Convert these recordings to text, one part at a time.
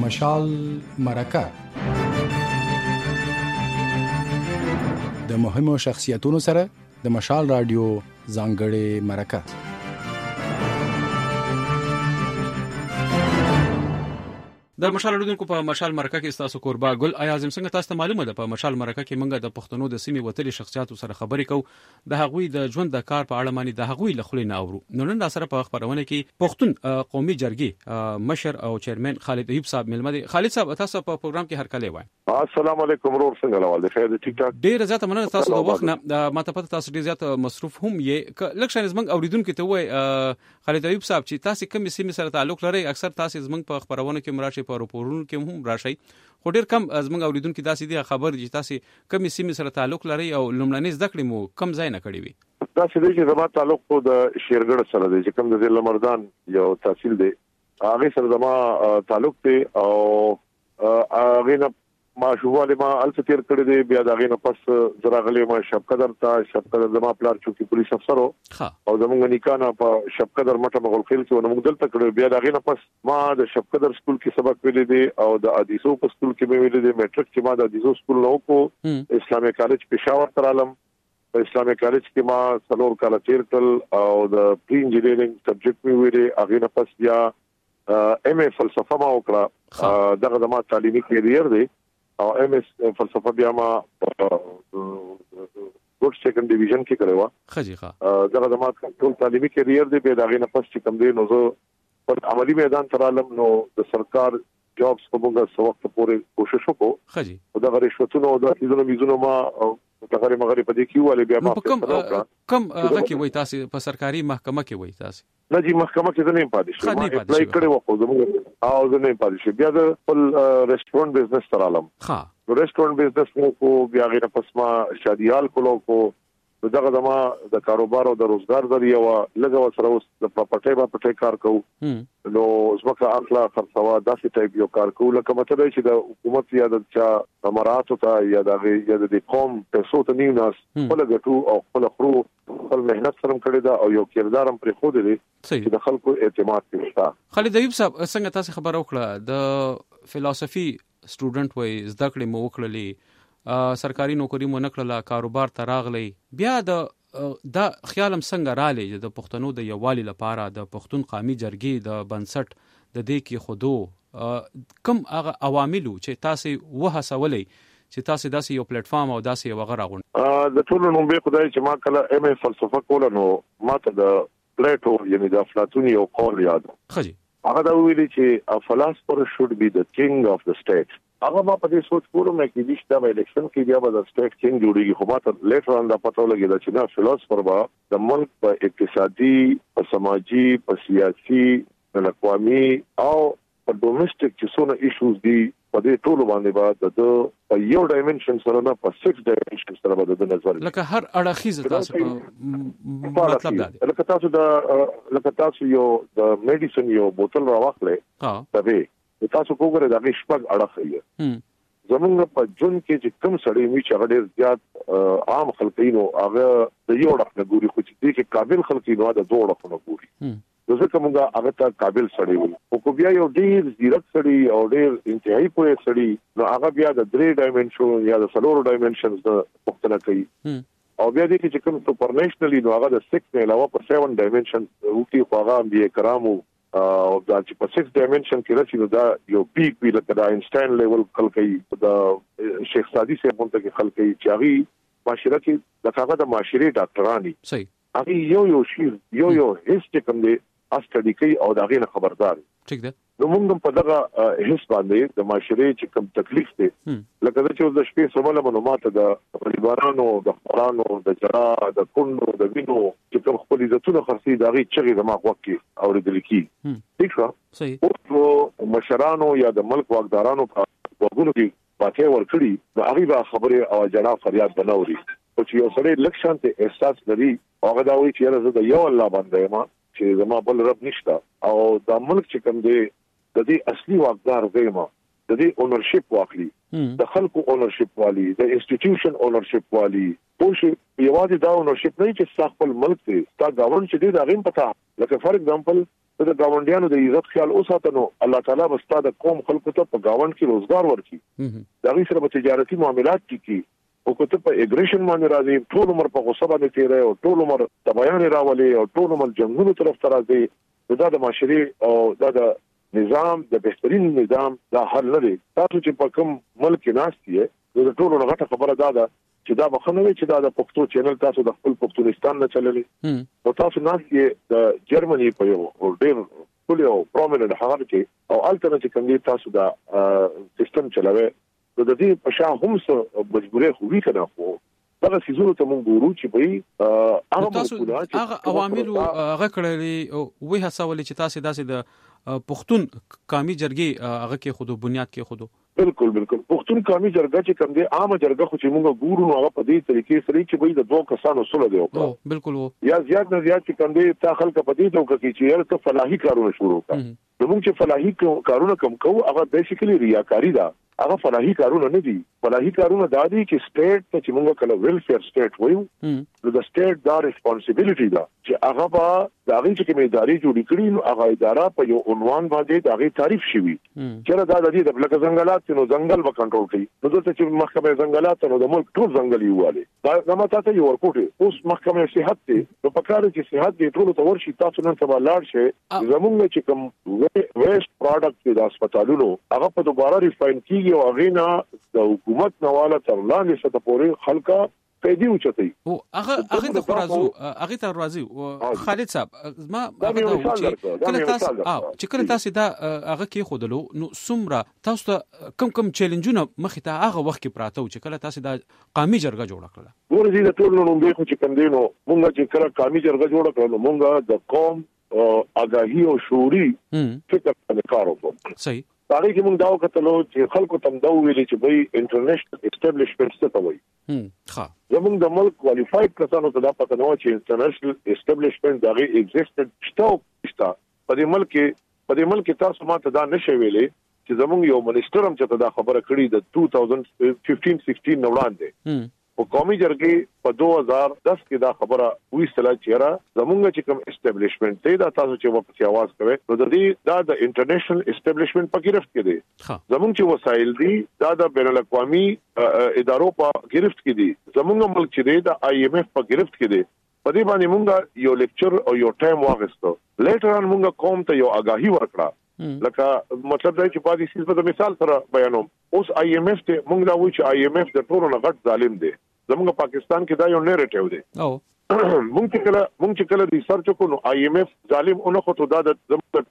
مشال مرکه د مهمو شخصیتونو سره د مشال رادیو ځانګړې مرکه. د مشال اردوونکو په مشال مرکه کې تاسو قربا ګل اعظم څنګه تاسو ته معلومه ده په مشال مرکه کې موږ د پښتنو د سیمې وتلي شخصیتو سره خبرې کوو د هغوی د ژوند د کار په اړه مانی د هغوی له خلې نه اورو. نن سره په خبرونه کې پښتون قومي جرګې مشر او چیرمن خالد ایوب صاحب ملمه دي. خالد صاحب تاسو په پروګرام کې هر کله وای. السلام علیکم ورور څنګه لول دي خیر ټیک ټاک. ډیر زیات مننه تاسو د وخت نه ماته پته تاسو ډیر زیات مصروف هم یې لکشن زمنګ اوریدونکو ته وای خالد ایوب صاحب چې تاسو کوم سیمې سره تعلق لري اکثر تاسو زمنګ په خبرونه کې مراشي په راپورونو کې هم راشي خو ډیر کم زمنګ اوریدونکو داسې دي خبر دي تاسو کوم سیمې سره تعلق لري او لومړنۍ زده کړې مو کم ځای نه کړی وي. تاسو دې چې زما تعلق خو د شیرګړ سره دی چې کوم د ضلع مردان یو تحصیل دی هغه سره زما تعلق دی او هغه نه ما شواله ما الفتیر کړی دی بیا دا غینه پس زراغلی ما شپقدر زما پلار چوکي پولیس افسر او زمونږ نیکانه په شپقدر مټه مغول خیل کې ونمږ دلته کړو بیا دا غینه پس ما د شپقدر سکول کې سبق ویلې دي او د ادیسو په سکول کې مې ویلې دي میټرک کې ما د ادیسو سکول نو کو اسلامي کالج پېښور تر عالم په اسلامي کالج کې ما څلور کال تیر کړل او د پری انجینیرینګ سبجیکټ مې ویلې هغه نه پس بیا ایم ای فلسفه ما وکړه دغه د ما تعلیمي کیریر دی او ایم اس فلسفه بیا ما ګوډ سیکنډ ډیویژن کې کړو خجیخه دغه د ما ټول تعلیمي کیریر دی به دغه نه پس چې کوم دی نو زه په عملی میدان تر عالم نو د سرکار جابس په موږ څو وخت پورې کوشش وکړو خجی او دغه رشوتونو او د ایزونو ما دغه مغرب په دې کې ولې بیا ما کم هغه کې وای تاسو په سرکاري محکمه کې وای تاسو نه جی محکمه کې نه پاتې شو ما اپلای کړو خو زموږ او زه نه پاتې شو بیا د خپل ریسټورانټ بزنس تر عالم ها ریسټورانټ بزنس کو بیا غیر پس ما شادیال کو دغه دما د کاروبار او د روزګار ذریعہ وا لګو سره اوس د پټي کار کوو نو زمکه اخلا خرڅوا داسې ټایپ یو کار کوو لکه مطلب چې د حکومت یا د چا اماراتو ته یا د قوم پیسو ته نیو ناس خپل ګټو او خپل خرو خپل مهنت سره کړی دا او یو کردارم پر خو دی چې د خلکو اعتماد کوي. خالد ایوب صاحب څنګه تاسو خبر وکړه د فلسفي سټوډنټ وای زده کړې مو وکړلې سرکاري نوکری مو نکړه کاروبار ته راغلی بیا دا خیالم څنګه رالی د پښتنو د یووالي لپاره د پښتون قومي جرګې د بنسټ د دې کې خودو کم هغه عواملو چې تاسو وهڅولې چې تاسو داسې یو پلیټ فارم او داسې یو غره غون د ټولو نوم به خدای چې ما کله ایم ای فلسفه کوله نو ماته د پلیټو یعنی د افلاطون یو قول یاد خجی هغه دا ویلي چې a philosopher should be the king of the state. هغه ما په دې سوچ کوم چې د شته الیکشن کې بیا به د سټیټ کینګ جوړیږي خو ماته لیټر ان دا پته لګیدا چې نه فلسفر با د ملک په اقتصادي په سماجي په سیاسي په قومي او په ډومېسټک چې څونه ایشوز دي په دې ټول باندې به د یو ډایمنشن سره نه په 6 ډایمنشن سره به د نظر لکه هر اړخیز تاسو په مطلب دا لکه تاسو یو د میډیسن یو بوتل راوخلې دا تاسو وګورئ دا شپږ اړخ یې زمونږ په جون کې چې کوم سړی می چې ډېر زیات عام خلکینو هغه د یو اړخ نه ګوري خو چې دې کې قابل خلکینو دا دوه اړخ نه ګوري ځکه موږ هغه ته قابل سړی وي او کو بیا یو ډیر زیرک سړی او ډیر انتهایی پوهه سړی نو هغه بیا د 3 ډایمنشن یا د 4 ډایمنشنز د پختنه کوي او بیا دې چې کوم سپرنیشنلی نو هغه د 6 نه علاوه پر 7 ډایمنشن وکي خو هغه به کرامو او دا چې په 6 ډایمنشن کې راشي نو دا یو پیک وی لکه د اینشټاین لیول خلکې د شیخ سادی صاحب په کې خلکې چاغي معاشره کې د هغه د معاشري ډاکټرانی صحیح هغه یو شی یو هیڅ کوم دی استډی کوي او دا غینه خبردار ټیک ده نو موږ په دغه هیڅ باندې د معاشري چې کوم تکلیف دی لکه چې د شپې سمله معلومات د پریوارانو د خورانو د جرا د کونو د وینو چې کوم خپل عزتونه خرسي دا غي چغي د ماغ وکي او د لیکي ٹھیک شو صحیح او مشرانو یا د ملک واکدارانو په وګونو کې پاتې ورکړي نو هغه به خبره او جنا فریاد بنوري او چې یو سړی لکشن ته احساس لري هغه دا وایي چې زه د یو الله باندې ما چې زما بل رب نشته او د ملک چې کوم دی د دې اصلي واقدار ویما د دې اونرشپ واخلي د خلکو اونرشپ والی د انسټیټیوشن اونرشپ والی پوه یوازې دا اونرشپ نه چې خپل ملک دی تا گاونډ چې دی دا غیم پتا لکه فار ایگزامپل د گاونډیانو د عزت خیال اوساتنو الله تعالی بستا د قوم خلکو ته په گاونډ کې روزګار ورکړي دا غي سره په تجارتي معاملات کې او کته په اګریشن باندې راځي ټول عمر په غصه باندې تیرې او ټول عمر تبعیان راولي او ټول عمر جنگونو طرف ته راځي دا د معاشري او دا د نظام د بهترین نظام دا حل نه دی تاسو چې په کوم ملک ناشتي د ټولو غټه خبره ده چې دا بخنوي چې دا د پښتو چینل تاسو د خپل پښتونستان نه چللې او تاسو ناشتي د جرمني په یو ډېر ټول یو پرومیننت هغه کې او الټرنیټ کوم تاسو دا سیستم چلوي د دې په شان هم څه مجبورې خو وی کنه خو دا سيزونو ته مونږ ګورو چې به هغه عوامل هغه کړلې وې هڅول چې تاسو داسې د پښتون قومي جرګې هغه کې خودو بنیاد کې خودو بالکل پښتون قومي جرګه چې کوم دي عام جرګه خو چې مونږ ګورو نو هغه په دې طریقې سره چې به د دوه کسانو سره دی او بالکل یا زیات نه زیات چې کوم دي تا خلک په دې توګه کې چې یو فلاحي کارونه شروع کړي نو موږ چې فلاحي کارونه کوم کوو هغه بیسیکلی ریاکاری ده هغه فلاحي کارونه نه دي فلاحي کارونه دا دي چې سټیټ ته چې موږ کله ویلفیر سټیټ وایو نو د سټیټ دا ریسپانسیبিলিټي ده چې هغه په داغي چې کومه ادارې جوړې کړي نو هغه اداره په یو عنوان باندې داغي تعریف شوی چې دا د دې د بلک ځنګلات نو ځنګل به کنټرول کوي نو دلته چې محکمه ځنګلات نو د ملک ټول ځنګل یواله دا ماته ته یو ورکوټي اوس محکمه صحت ته نو په کار کې صحت دې ټول ته ورشي تاسو نن سبا لاړ شي زموږ چې کوم ویسټ پروډکټ د هسپتالونو هغه په دوباره ریفاین کیږي او غینا د حکومت نواله تر لاندې څه ته پورې خلکا پیدا وچتای او هغه د خرازو هغه ته راځي خالد صاحب ما کله تاسو چې کله تاسو دا هغه کې خودلو نو سمره تاسو ته کم چیلنجونه مخې ته هغه وخت کې پراته چې کله تاسو دا قومي جرګه جوړ کړل ورته د ټول نو به خو چې کوم دینو مونږ چې کله قومي جرګه جوړ کړو مونږ د قوم اگاهی او شعوري فکر باندې کار وکړو صحیح هغه کې موږ دا وکړو چې خلکو تم دا ویلي چې به انټرنیشنل اسټابلیشمنټ څه ته وایي ها زموږ د ملک کوالیفاید کسانو ته دا پته نو چې انټرنیشنل اسټابلیشمنټ دغه ایگزیسټډ شته په دې ملک تاسو ماته دا نشي ویلي چې زموږ یو منیسټر هم چې دا خبره کړې د 2015-16 نو وړاندې او قومي جرګې په 2010 کې دا خبره وېستله چې را زمونږ چې کوم اسټابلیشمنټ دی دا تاسو چې په आवाज کوي نو د دې دا د انټرنیشنل اسټابلیشمنټ په گرفت کې دی زمونږ چې وسایل دي دا د بین الاقوامي ادارو په گرفت کې دي زمونږ ملک چې دی د IMF په گرفت کې دی په دې باندې مونږ یو لیکچر او یو ټایم واغستو لیټر ان مونږ قوم ته یو آگاهی ورکړه لکه مطلب دا چې په دې سیس په مثال سره بیانوم اوس IMF ته مونږ دا وایو چې IMF د ټولو نه غټ ظالم دی زموږ پاکستان کې دا یو نیریټیو دی مونږ چې کله ریسرچ وکړو IMF ظالم اونې خو ته دا د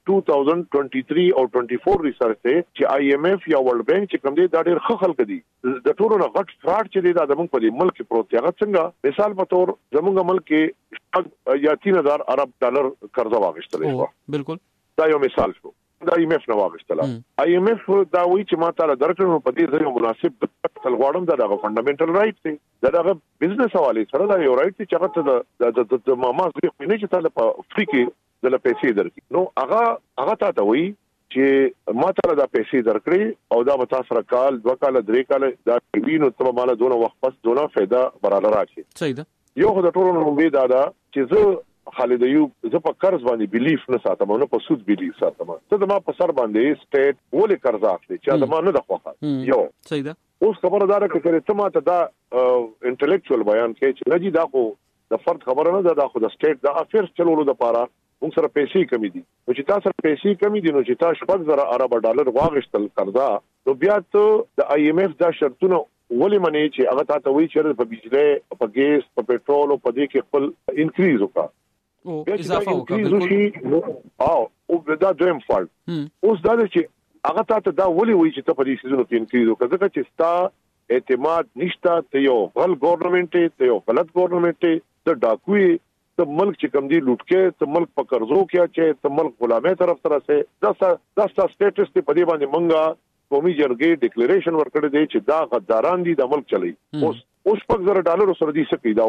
2023 او 24 ریسرچ ته چې IMF یا ورلد بانک چې کوم دی دا ډېر ښه خلک دي د ټولو نه غټ فراډ چې دی دا زموږ په ملک کې پروت دی هغه څنګه مثال په تور زموږ ملک کې یا 3000 ارب ډالر قرضه واغښتل شو بالکل دا یو مثال شو دا IMF نو واغښتل IMF دا وایي چې ما تعالی درکړو په دې ځای مناسب تلغواړم دا د فندامنټل رائټ دی دا د بزنس حواله سره دا یو رائټ چې هغه ته د ماما ځکه نه چې تعالی په فری کې د پیسې درکې نو هغه ته وایي چې ما تعالی دا پیسې درکړي او دا به تاسو کال 2 کال 3 کال دا وینو ته مال دونه وخت پس دونه फायदा برابر راشي صحیح ده یو خو د ټولو نو به دا چې زه خالد ایوب زه په قرض باندې بیلیف نه ساتم نو په سود بیلیف ساتم ته د ما په سر باندې سټیټ ولې قرض اخلي چې دا ما نه د خوخه یو صحیح ده اوس خبردار کړي ته ما ته دا انټلیکچوال بیان کوي چې نجی دا خو د فرد خبره نه ده خو د سټیټ د افیرز چلولو لپاره موږ سره پیسې کمی دي نو چې تاسو سره پیسې کمی دي نو چې تاسو 5000 ارب ډالر واغښتل قرضا نو بیا ته د IMF دا شرطونه ولې منی چې هغه تاسو وایي چې په بجلی په ګیس په پېټرول او په دې کې خپل انکریز وکړه او اضافه وکړه او دا دویم فالټ اوس دا چې هغه ته دا ولې وایي چې ته په دې سيزونو کې انکریز وکړه ځکه چې ستا اعتماد نشته ته یو غل ګورنمنت ته یو غلط ګورنمنت ته ډاکوي ته ملک چې کم دی لوټ کې ته ملک په قرضو کې چې ته ملک غلامه طرف سره سه دا سټیټس ته په دې باندې منګه قومي جرګې ډیکلیریشن ورکړی دی چې دا غداران دي د ملک چلی اوس $5,000 سره دي سپیدا وره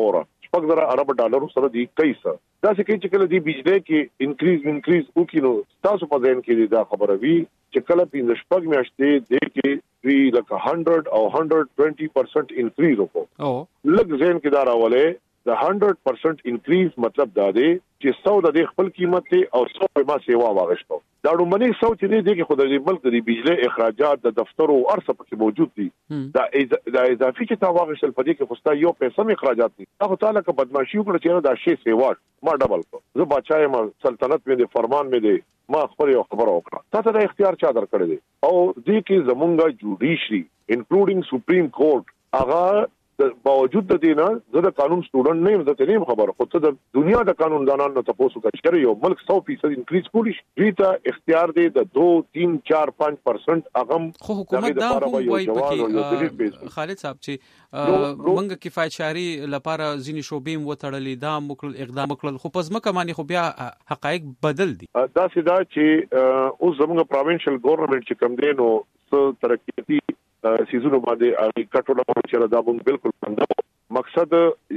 $6 ارب ډالر سره دی کیسه دا څه کې چې کله دی بجلی کې انکریز وکړو تاسو په ځین کې دا خبره وی چې کله 15 میاشتې د کې وی لکه 100 او 120% انکریز وکړو لږ ځین کې دا راولې د 100% انکریز مطلب دا دی چې 100 د خپل قیمت او 100 په ما سیوا واغښتو دا دومره 100 چې دی کې خدای ملک د بجلی اخراجات د دفتر او ارصه پکې موجود دي دا اضافي چې تا واغښتل په دې کې خوستا یو پیسې هم اخراجات دي هغه تعالی که بدمعشي وکړه چې دا شی سیوا ما ډبل کو زه بچای ما سلطنت مې د فرمان مې دی ما خبر یو خبر وکړه تاسو د اختیار چا درکړی دی او دې کې زمونږه جوډیشري انکلودینګ سپریم کورټ هغه باوجود د دینه زه د قانون سټوډنټ نه یم زه ته نه خبره خو ته د دنیا د قانون دانانو ته پوسو کچره یو ملک 100% انکریز کولی شي ته اختیار دی د 2 3 4 5% اغم خو حکومت دا هم وایي پکې خالد صاحب چې موږ کفایت شهري لپاره ځینی شوبې وتړلې دا مکل اقدام وکړل خو پس مکه مانی خو بیا حقایق بدل دي دا سیدا چې اوس زموږ پروینشل ګورنمنت چې کم دی نو ترقیاتی سیزونو باندې اړ کټوډه چې دا مونږ بالکل بندو مقصد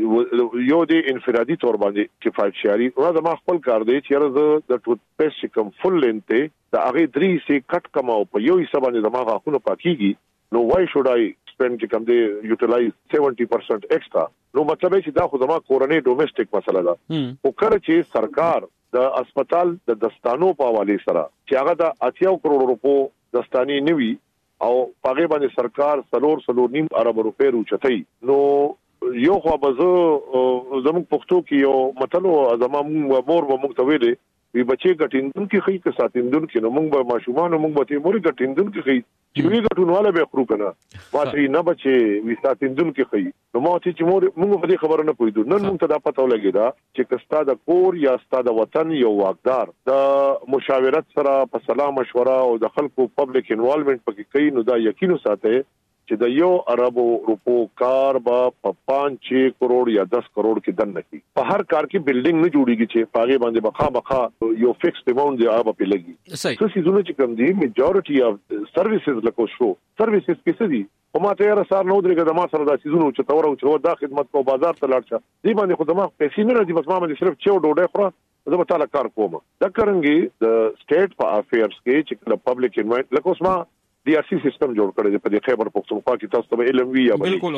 یو دی انفرادي تور باندې کفایت شهري او دا ما خپل کار دی چې د ټوت پیسټ کوم فل لینته دا هغه 3 سي کټ کماو په یو حساب باندې د ما غاخونه پاکيږي نو وای شود آی سپند چې کوم دی یوټیلایز 70% ایکسترا نو مطلب چې دا خو زما کورنۍ ډومېسټک مسله ده او کله چې سرکار د هسپتال د دستانو په حواله سره چې هغه د 80 کروڑ روپو دستانی نیوي او پاګې باندې سرکار 3.5 ارب روپے روچتای نو یو خو به زموږ پښتو کې یو متلو زموږ مور و موږ ته ویلې وی بچي ګټیندون کې خې که ساتیندون کې نو موږ به ماشومان موږ به ته مور ګټیندون کې خې چې وی ګټونواله به خرو کنه واسي نه بچي وی ساتیندون کې خې نو مو چې مور موږ په دې خبره نه پوهیدو نن موږ ته دا پته ولګی دا چې کستا د کور یا ستا د وطن یو واقدار د مشاورت سره په سلام مشوره او د خلکو پبلک انوالومنت پکې کوي نو دا یقینو ساته چې د یو ارب روپو کار با 5-6 کروڑ یا 10 کروڑ کې دن نکی په هر کار کې بلډینګ نه جوړیږي چې پاګې باندې بخا یو فکس اماونت دی هغه په لګي څه سيزونه چې کوم دي میجورټي اف سرویسز لکه شو سرویسز کې دي او ما ته یې سره نو درګه د ما سره د سيزونو چې تور او چې دا خدمت کو بازار ته لاړ شه دی باندې خو دماغ پیسې نه راځي بس ما باندې صرف چو ډوډۍ خورا زه به تعالی کار کوم دا کرنګي د سټیټ په افیرز کې چې پبلک انوایټ لکه اوس ما डी आर सी सिस्टम जोड़ करे په دې خیبر پختونخوا کې تاسو ته علم وی یا بالکل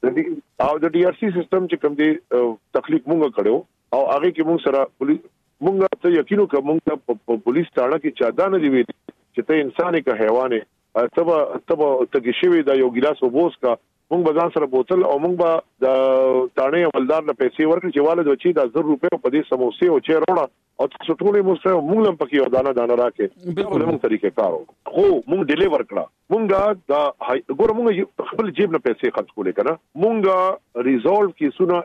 او د D R C system چې کوم دی تخلیق مونږ کړو او هغه کې مونږ سره مونږ ته یقینو کوم مونږ په پولیس تاړه کې چادا نه دی وی چې ته انسان که حیوان تبه ته شوی دا یو ګلاس وبوس کا مونږ بازار سره بوتل او مونږ به د تاڼې عملدار نه پیسې ورکړي چې والد وچی د 1000 روپے په دې سموسې او چیر وړه او څو ټولې مو سره مونږ هم پکې ودانه دانه راکې بالکل مونږ طریقې کارو خو مونږ ډیلیور کړه مونږ دا ګور مونږ خپل جیب نه پیسې خرج کولې کنه مونږ ریزولو کې سونه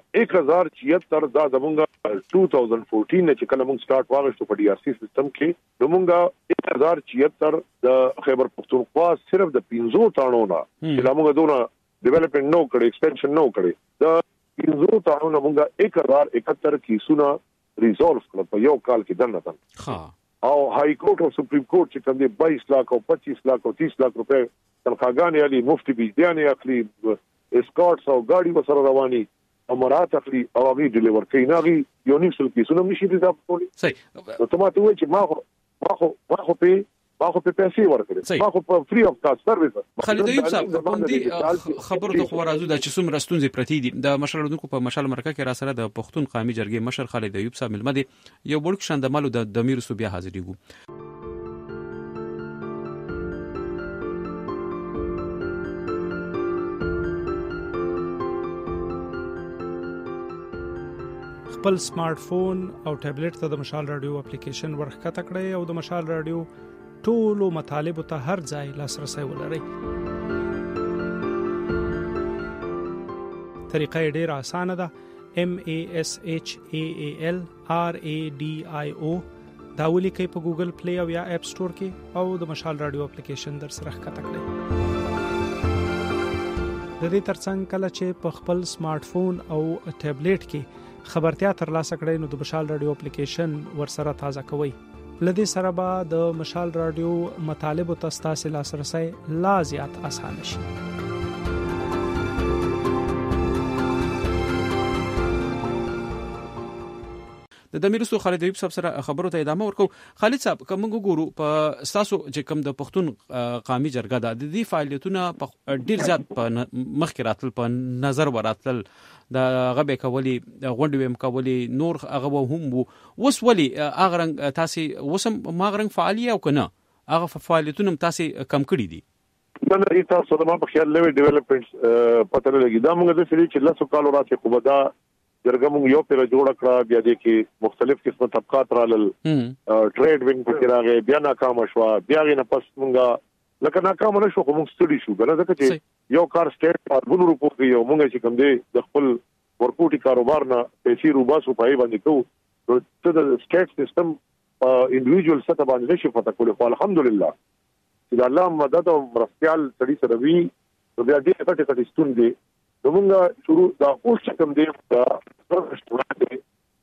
1076 دا زمونږ 2014 نه چې کله مونږ سٹارټ واغښتو په D R C سیستم کې نو مونږ 1076 د خیبر پختونخوا صرف د 15 تاڼو نه چې موږ دونه ډیولپمنٹ نو کړي ایکسپینشن نو کړي د 15 تاڼو نه مونږ 1071 کې سونه ریزولف کړ په یو کال کې دنه او های کورټ او سپریم کورټ چې کوم دی 22 lakh او 25 lakh او 30 lakh روپے تنخواګانې علي مفتي بيدانه اخلي اسکورټس او گاډي وسره رواني امارات اخلي او هغه ډیلیور کوي نه یو نیم سل کې سونه نشي دي دا پولي صحیح نو ته ماته وای چې ما خو په پیسې ورکړې ما خو په فری اف کاسټ سرویس خالد ایوب صاحب کوم دي خبرو ته خو راځو د چې څومره ستونزې پرتی دي د مشرلودونکو په مشال مرکه کې را سره د پښتون قومي جرګې مشر خالد ایوب صاحب ملمدي یو بل شاندمالو د دمیر صوبیا حاضرېګو خپل سمارټ فون او ټابلیټ ته د مشال رادیو اپلیکیشن ورخکته کړئ او د مشال رادیو ټولو مطالب ته هر ځای لاسرسي ولرئ. طریقه ډیره اسانه ده. MASHAALRADIO دا ولیکئ په ګوګل پلی او یا اپ سٹور کې او د مشال رادیو اپلیکیشن در سره ښکته کړئ. د دې ترڅنګ کله چې په خپل سمارټ فون او ټابلیټ کې خبرتیا ترلاسه کړئ نو د مشال رادیو اپلیکیشن ور سره تازه کوئ. لدې سره به د مشال رادیو مطالب او تاسو لاسرسي لا زیات اسانه شي. د میرسو خالد ایوب صاحب سره خبرو ته ادامه ورکو. خالد صاحب کوم ګورو په تاسو چې کوم د پښتون قومي جرګه د دې فعالیتونه ډیر زیات په مخکې راتل په نظر وراتل د غبې کولی غونډې ویم کولی نور هغه هم وس ولی هغه رنګ تاسو وسم ما غرنګ فعالیت او کنه هغه فعالیتونه تاسو کم کړی دي؟ دا تاسو د ما په خیال لوي ډیولپمنټس پته لګی دا موږ د سړي چې لاسو کالو راځي خو دا جرګه موږ یو پر جوړ کړه بیا د کې مختلف قسمه طبقات رالل ټریډ وینګ په راغی بیا ناکام شو بیا غي نه پس موږ لکه ناکام نه شو خو موږ ستړي شو بل ځکه چې یو کار سټیټ په بونو روپو کې یو موږ چې کوم دی د خپل ورکوټي کاروبار نه پیسې روباسو پای باندې کوو ته د سټیټ سیستم انډیویډوال سره باندې شي پته کول خو الحمدلله چې الله مدد او مرستيال سړي سره وی بیا دې کټه ستون دي موږ شروع دا اوس کوم دی دا ستوري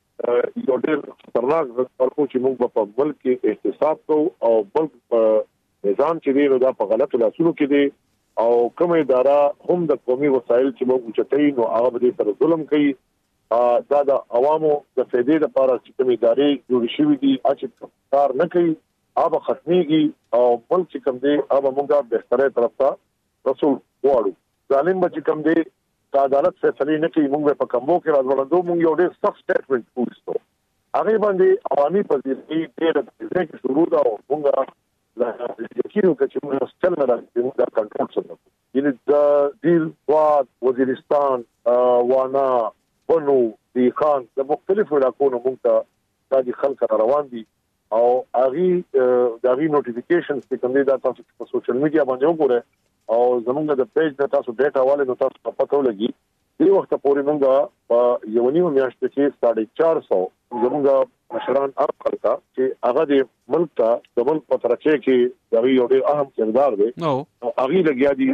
یو ډېر خطرناک ورکو چې موږ په ملک کې احتساب کوو او بلک نظام چې دی نو دا په غلطو لاسونو کې دی او کوم اداره هم د قومي وسایل چې موږ چتای نو هغه به سره ظلم کوي دا د عوامو د فائدې لپاره چې کوم ادارې جوړ شوې دي چې کار نه کوي هغه ختميږي او ملک چې کوم دی هغه موږ به بهتره طرف ته رسول وړو ظالم به چې کوم دی د عدالت فیصله نه کوي موږ په کمبو کې راځوړو موږ یو ډېر سخت سټیټمنټ کوو هغه باندې عوامي پذیري ډېر د شروع دا موږ لا یقینو چې موږ ستل نه راځي موږ د کنټرول سره یعنی د دیل واد وزیرستان وانا بنو دی خان د مختلفو علاقو موږ ته د خلک روان دي او اغي دغه نوټیفیکیشنز چې کوم دي دا تاسو په سوشل میډیا باندې وګورئ او زموږ د پیج د تاسو ډیټا والے نو تاسو پته ولګي دې وخت پورې موږ په یو نیو میاشت کې 450 زموږ مشران ارقل کا چې هغه د ملک ته د ملک په ترڅ کې د یو ډېر اهم کردار دی او هغه لګیا دي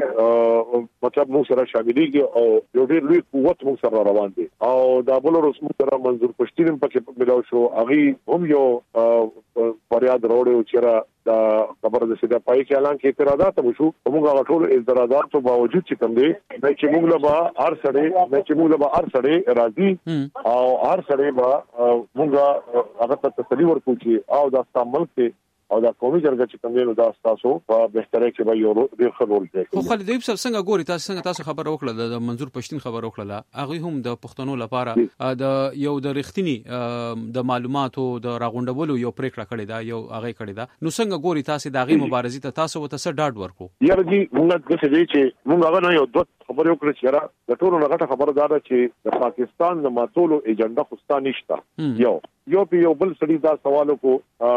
مطلب موږ سره شاملېږي او یو ډېر لوی قوت موږ سره روان دي او دا بل رسمو سره منظور پښتين په ملاو شو هغه هم یو فریاد وروړو چې دا خبره د سیده پای کې اعلان کې اعتراضات وشو موږ غټول اعتراضات په باوجود چې کوم دي چې موږ له هر سړی راځي او هر سړی به موږ هغه ته تسلی ورکو چې او دا استعمال کې او دا قومي جرګه چې کوم دی دا تاسو په بهتره کې به یو ډیر ښه رول کوي. خو خالد ایوب صاحب څنګه ګوري تاسو خبر وکړه د منظور پښتين خبر وکړه هغه هم د پښتنو لپاره د یو د رښتینی د معلوماتو د راغونډولو یو پریکړه کړې ده یو هغه کړې ده نو څنګه ګوري تاسو د هغه مبارزې ته تاسو وته څه ډاډ ورکو؟ یاره جی موږ د څه چې موږ هغه نه یو دوه خبرې وکړې چې د ټولو لغټه خبره ده چې د پاکستان د ماتولو ایجنډا خوستا نشته یو بل سړي دا سوالو کو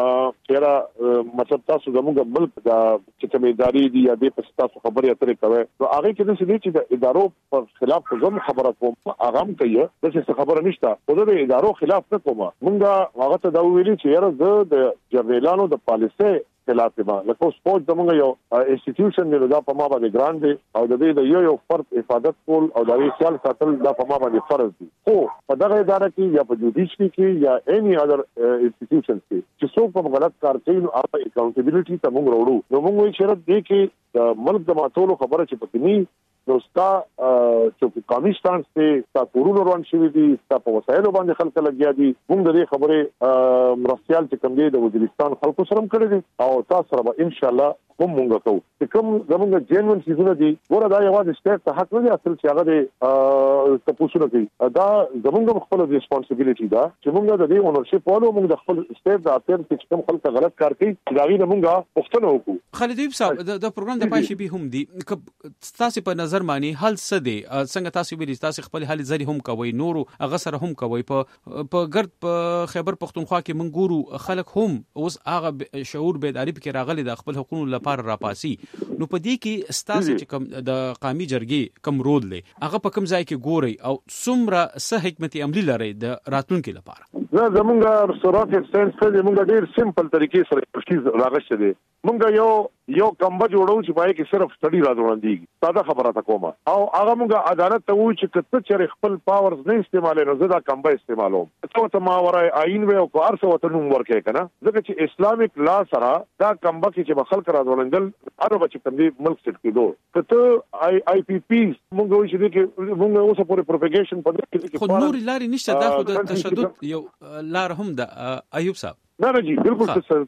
چې مطلب تاسو زموږ ملک دا چې کمیداري دي یا د تاسو خبرې اترې کوي نو هغه کې چې د ادارو په خلاف کوم خبره کوم هغه هم کوي د څه خبره نشته خو د ادارو خلاف نه کوم موږ هغه ته دا ویلي چې یاره د جرنیلانو د پالیسي خلاف ما لکه سپورت زموږ یو انسټیټیوشن دی دا په ما باندې ګران دی او د دې یو فرد حفاظت کول او د خیال ساتل دا په ما باندې فرض دي خو په دغه اداره کې یا په جوډیشري کې یا اني اذر انسټیټیوشن کې چې څوک په غلط کار کوي نو هغه accountability ته موږ وروړو نو موږ یې شرط دی کې د ملک د ماتولو خبره چې پکې نه نو ستا چې کامیستان ته کورونو روان شوی دي ستا په وسایلو باندې خلک لګیا دي موږ د دې خبره مرستيال چې کوم دی د وزیرستان خلکو سره کړی دي او تاسو سره به ان شاء الله موږ کوو چې کوم زموږ جنون سيزونه دي ګوره دا یوازې سټیټ ته حق نه دی اصل چې هغه د تاسو نه کوي دا زموږ خپل responsibility ده چې موږ د دې اونرشپ والو موږ د خپل سټیټ د اثر چې کوم خلک غلط کار کوي دا غي موږ پښتنه وکړو. خالد ایوب صاحب د پروګرام د پای شي به هم دي تاسو په نظر مانی حل څه دی څنګه تاسو ویل تاسو خپل حل زری هم کوي نورو هغه سره هم کوي په ګرد په خیبر پختونخوا کې موږ ګورو خلک هم اوس هغه شعور بیداری کې راغلي د خپل حقوقو پر راپاسي نو په دې کې ستاسو چې کوم د قومي جرګې کوم رول لري هغه په کوم ځای کې ګوري او څومره څه حکمت عملی لري د راتلونکو لپاره؟ زمونږ سورات اکسچینج ته موږ ډیر سمپل طریقې سره ترکیز راغښته دي موږ یو کمبه جوړو چې پای کې صرف سټډي راځوندېږي ساده خبره تا کومه او هغه موږ عدالت ته وایو چې کته چر خپل پاورز نه استعمالوي نو زدا کمبه استعمالوم ته ماورای آئین و او کار څه وته نوم ورکې کنه ځکه چې اسلامیک لا سره دا کمبه کې چې خلک راځوندل هغه بچ په دې ملک څخه کېدو کته آی پی پی موږ وایو چې موږ اوسه پورې پروپاګیشن په دې کې خو نور لاري نشته دا خو د تشدد یو لار هم د ایوب صاحب نه جی بالکل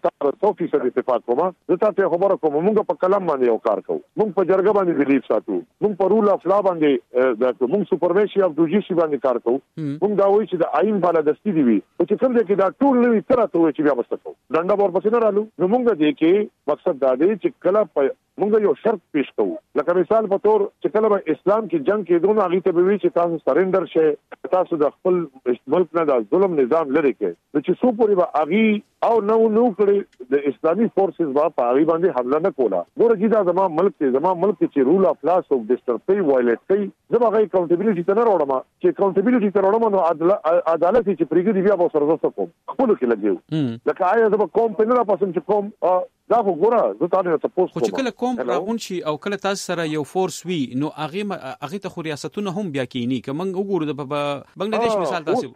100% اتفاق کوم زه تاسو خبره کوم موږ په کلم باندې یو کار کوو موږ په جرګه باندې بلیف ساتو موږ په رول اف لا باندې د موږ سپرویشن اف دوجیسی باندې کار کوو موږ دا وایي چې د آئین بالا دستی دی وي چې کوم ځای کې دا ټول نوې تر ته وایي چې بیا وسته ډنډه ور پسې نه رالو نو موږ دې کې مقصد دا دی چې کله موږ یو شرط پیش کوو لکه مثال په تور چې کله به اسلام کې جنگ کې دونه اغه ته وی چې تاسو سرندر شې تاسو د خپل ملک نه د ظلم نظام لري کې چې سو پوری به اغه او نو کړي د اسلامي فورسز با په اغه باندې حمله نه کولا ګوره دا زموږ ملک چې رول اف لا سو ډیسټرپي وایلیټ کوي زموږ accountability ته نه وروړم چې accountability ته وروړم نو عدالت چې پریګي بیا به سره زسته کوم خپل کې لګیو لکه آیا زما کوم په نه پسند چې کوم دا وګوره زه تاسو ته تاسو خو چې کله کوم راغون شي او کله تاسو سره یو فورس وی نو هغه ته خو ریاستونه هم بیا کینی که موږ وګورو د بنگلاديش مثال تاسو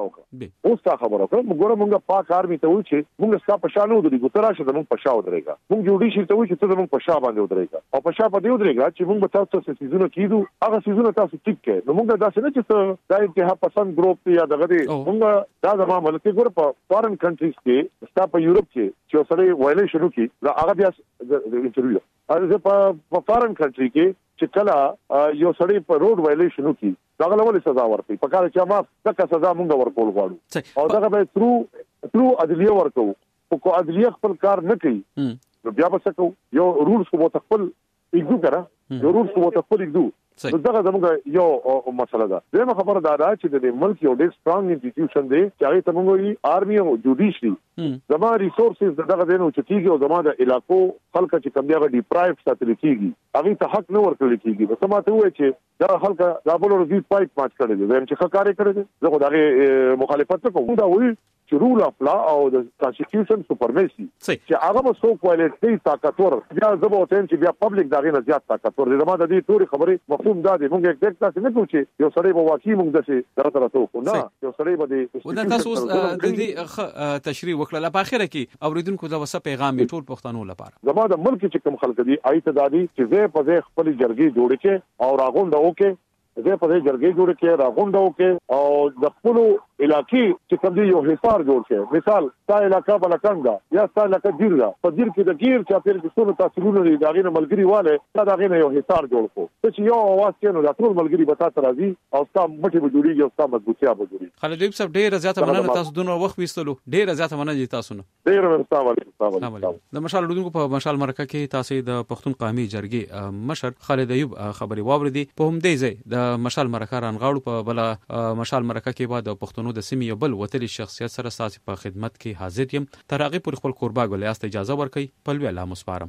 اوس تا خبره کوم وګوره موږ پاک آرمي ته وایي چې موږ ستا په شانو درې ګوترا شه موږ په شاو درېګا موږ جوړی شي ته وایي چې ته موږ په شا باندې ودرېګا او په شا باندې ودرېګا چې موږ تاسو څه سيزونه کیدو هغه سيزونه تاسو ټیک کړئ نو موږ دا څه نه چې دا انتها پسند ګروپ یا دغه موږ دا زموږ ملک ګور په فارن کنټریز کې ستا په یورپ کې چې سره وایلیشن وکړي دا هغه بیا انټرویو از په فارن کنټری کې چې کله یو سړی په روډ وایلیشن وکړي دا غلول سزا ورکړي په کار چې ما دغه سزا مونږ ورکول غواړو او دغه به ترو عدلیه ورکو او عدلیه خپل کار نه کوي نو بیا به څه کوو یو رولز کو خپل ایګو کړه یو رولز کو خپل ایګو نو دغه زموږ یو مسله ده دغه خبره دا چې د ملک یو ډېر سترونګ انسټیټیوشن دی چې هغه ته موږ آرمي او جوډیشري زما ریسورسز دغه دینو چې کیږي او زما د علاقو خلک چې کوم دی ډیپرایو ساتل کیږي هغه ته حق نه ورکړل کیږي نو سماته وای چې دا خلک دا بل ورځي پایپ ماچ کړي دي زم چې ښه کار کوي زه خو دغه مخالفت کوم دا وایي چې رول اف لا او د کانسټیټیوشن سپرمیسي چې هغه به سو کوالټي طاقتور بیا زبو ته چې بیا پبلک دغه نه زیات طاقتور دي زما د دې ټول خبرې مفهوم دا دی موږ یک تاسو نه کوو چې یو سړی به واقعي موږ دسه درته راته نه یو سړی به د تاسو د دې تشریح وکړه په اخره کې اوریدونکو د وسه پیغام ټول پښتنو لپاره زما د ملک چې کوم خلک دي آیت دادي چې زه په خپل جرګې جوړ کې او راغونډ اوکې زه په جرګې جوړ کې راغونډ اوکې او د خپل علاقې چې کوم دی یو حصار جوړ کې مثال تا علاقہ بلکنګا یا تا علاقہ ډیرګا په ډیر کې د غیر چا پیر کې څو تاثیرونه لري دا غینه ملګری والے دا غینه یو حصار جوړ کو چې یو आवाज کې نو دا ټول ملګری به تاسو راځي او تاسو مټي به جوړیږي او تاسو مضبوطیا به جوړیږي خالد ایوب صاحب ډیر زیاته مننه تاسو دونه وخت وستلو ډیر زیاته مننه تاسو نه ډیر ورساوه د مشال لودونکو په مشال مرکه کې تاسو د پښتون قومي جرګې مشر خالد ایوب خبري واوریدي په هم دی ځای د مشال مرکه رانغاړو په بل مشال مرکه کې بعد د پښتونو د سیمې یو بل وتلی شخصیت سره ساسي په خدمت کې حاضر یم تر هغه پر خپل قربا ګلیاست اجازه ورکړي په لوی الله مسپارم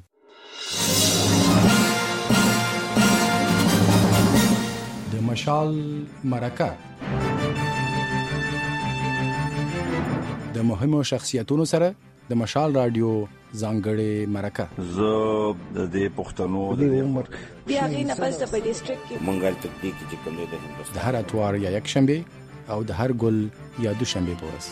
د مشال مرکه د مهمو شخصیتونو سره د مشال رادیو ځانګړې مرکه زه د دې پښتنو د عمر بیا غینه پس د ډیسټریکټ کې منګل تکنیک چې کوم د هندوستان د هر اتوار یا یک شنبه او د هر ګل یا دوشنبه پورس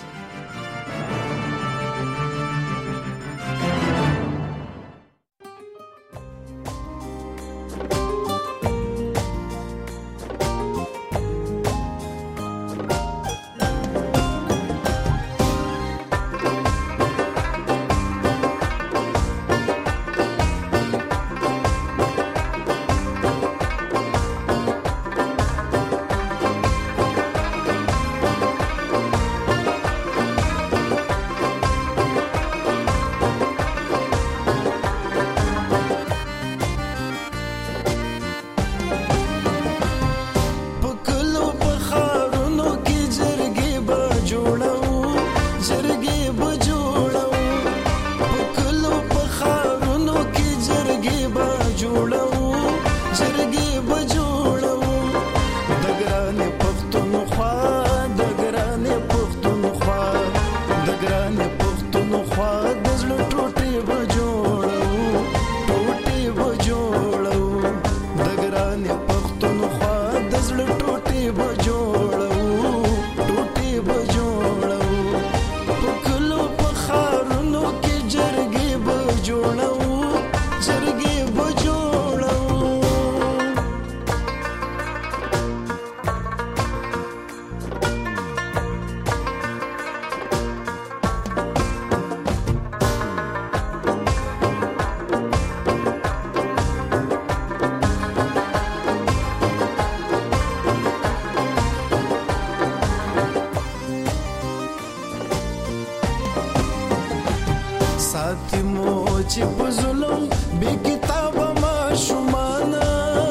یاتیمو چې په ظلم بې کتابه ماشومانه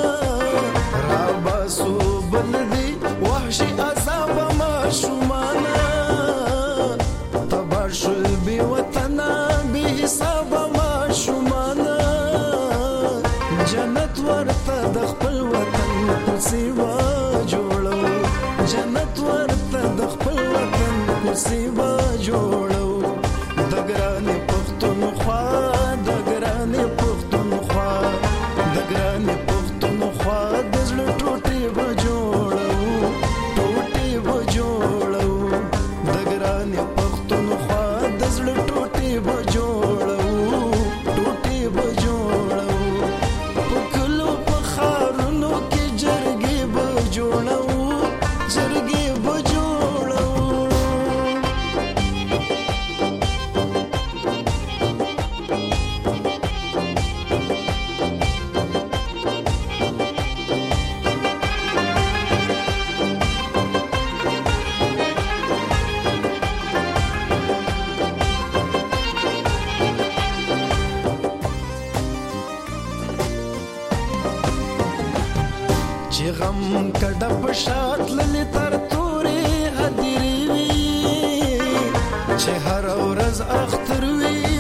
راباسو بل دی وحشي عذابه ماشومانه تبار شل بې وطنه بې حسابه ماشومانه جنت ورته د خپل وطن کوڅې به جوړو جنت ورته د خپل وطن کوڅې به جوړو د ګرانې پښتونخوا د ګرانې پښتونخوا د ګرانې پښتونخوا د زړه ټوټې به جوړو ټوټې به جوړو د ګرانې پښتونخوا د زړه ټوټې به جوړو ټوټې به جوړو په کلو په ښارونو کې جرګې به جوړو جرګې به جوړو چې غم کډه په شات للی تر تورې هدیرې وي چې هر ورځ اختر وي